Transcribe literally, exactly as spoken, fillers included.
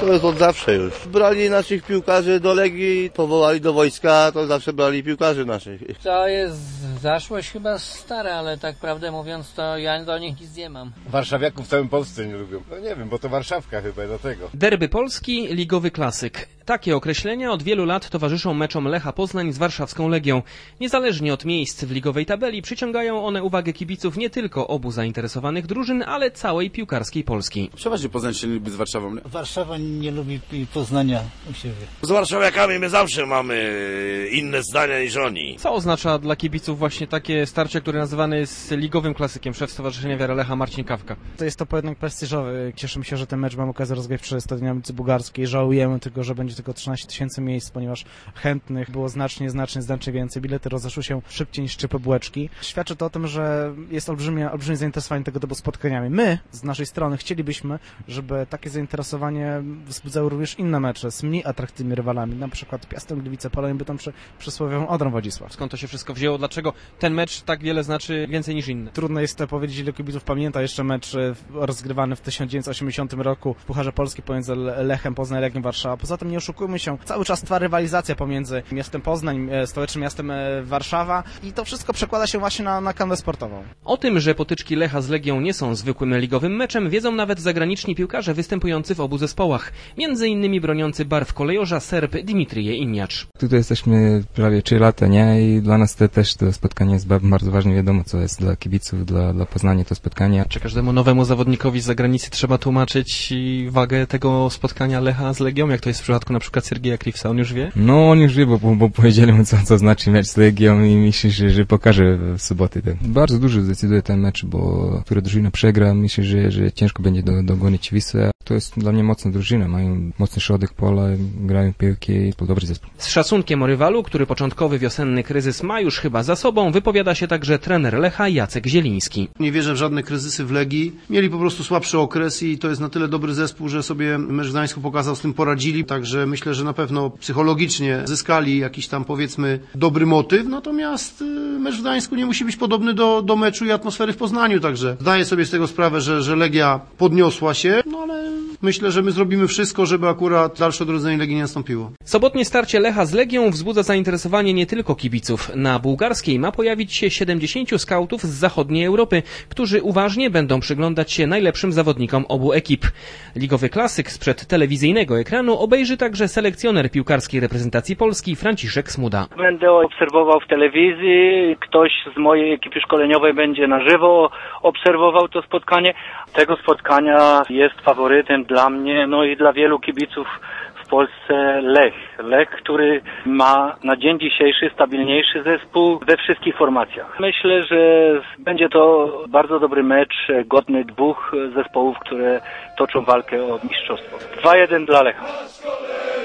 To jest od zawsze już. Brali naszych piłkarzy do Legii, powołali do wojska, to zawsze brali piłkarzy naszych. To jest zaszłość chyba stara, ale tak prawdę mówiąc, to ja do nich nic nie mam. Warszawiaków w całym Polsce nie lubią. No nie wiem, bo to Warszawka chyba, dlatego. Derby Polski, ligowy klasyk. Takie określenia od wielu lat towarzyszą meczom Lecha Poznań z warszawską Legią. Niezależnie od miejsc w ligowej tabeli przyciągają one uwagę kibiców nie tylko obu zainteresowanych drużyn, ale całej piłkarskiej Polski. Przeważnie Poznań się nie lubi z Warszawą. Nie? Warszawa nie lubi Poznania u siebie. Z warszawiakami my zawsze mamy inne zdania niż oni. Co oznacza dla kibiców właśnie takie starcie, które nazywane jest ligowym klasykiem? Szef Stowarzyszenia Wiary Lecha Marcin Kawka. To jest to pojedynek prestiżowy. Cieszymy się, że ten mecz mam okazję rozgrywać przy Stadionie ulicy Bugarskiej. Żałujemy tylko, że będzie tylko trzynaście tysięcy miejsc, ponieważ chętnych było znacznie, znacznie, znacznie więcej. Bilety rozeszły się szybciej niż szczypy bułeczki. Świadczy to o tym, że jest olbrzymie, olbrzymie zainteresowanie tego typu spotkaniami. My z naszej strony chcielibyśmy, żeby takie zainteresowanie wzbudzały również inne mecze z mniej atrakcyjnymi rywalami, na przykład Piastem Gliwice, Polonii Bytom czy przysłowiową Odrą Wodzisław. Skąd to się wszystko wzięło? Dlaczego ten mecz tak wiele znaczy więcej niż inny? Trudno jest to powiedzieć, ile kibiców pamięta jeszcze mecz rozgrywany w tysiąc dziewięćset osiemdziesiątym roku w Pucharze Polski pomiędzy Lechem Poznań i Legią Warszawa. Poza tym nie oszukujmy się, cały czas trwa rywalizacja pomiędzy miastem Poznań, stołecznym miastem Warszawa i to wszystko przekłada się właśnie na, na kanwę sportową. O tym, że potyczki Lecha z Legią nie są zwykłym ligowym meczem, wiedzą nawet zagraniczni piłkarze występujący w obu zespołach. Między innymi broniący barw kolejorza Serb Dimitrije Injacz. Tutaj jesteśmy prawie trzy lata, nie? I dla nas te, też to spotkanie jest bardzo ważne. Wiadomo, co jest dla kibiców, dla, dla Poznania to spotkanie. Czy każdemu nowemu zawodnikowi z zagranicy trzeba tłumaczyć wagę tego spotkania Lecha z Legią? Jak to jest w przypadku na przykład Sergieja Krivsa? On już wie? No, on już wie, bo, bo powiedzieli mu, co, co znaczy mecz z Legią i myślę, że, że pokaże w soboty. Tak. Bardzo dużo zdecyduje ten mecz, bo która drużyna przegra, myślę, że, że ciężko będzie do, dogonić Wisłę. To jest dla mnie mocna drużyna, mają mocny środek pola, grają piłki, to dobry zespół. Z szacunkiem o rywalu, który początkowy wiosenny kryzys ma już chyba za sobą, wypowiada się także trener Lecha Jacek Zieliński. Nie wierzę w żadne kryzysy w Legii. Mieli po prostu słabszy okres i to jest na tyle dobry zespół, że sobie mecz w Gdańsku pokazał, z tym poradzili. Także myślę, że na pewno psychologicznie zyskali jakiś tam, powiedzmy, dobry motyw. Natomiast mecz w Gdańsku nie musi być podobny do, do meczu i atmosfery w Poznaniu. Także zdaję sobie z tego sprawę, że, że Legia podniosła się, no ale myślę, że my zrobimy wszystko, żeby akurat dalsze odrodzenie Legii nie nastąpiło. Sobotnie starcie Lecha z Legią wzbudza zainteresowanie nie tylko kibiców. Na Bułgarskiej ma pojawić się siedemdziesięciu skautów z zachodniej Europy, którzy uważnie będą przyglądać się najlepszym zawodnikom obu ekip. Ligowy klasyk sprzed telewizyjnego ekranu obejrzy także selekcjoner piłkarskiej reprezentacji Polski Franciszek Smuda. Będę obserwował w telewizji, ktoś z mojej ekipy szkoleniowej będzie na żywo obserwował to spotkanie. Tego spotkania jest faworytem dla mnie, no i dla wielu kibiców w Polsce Lech. Lech, który ma na dzień dzisiejszy stabilniejszy zespół we wszystkich formacjach. Myślę, że będzie to bardzo dobry mecz, godny dwóch zespołów, które toczą walkę o mistrzostwo. dwa jeden dla Lecha.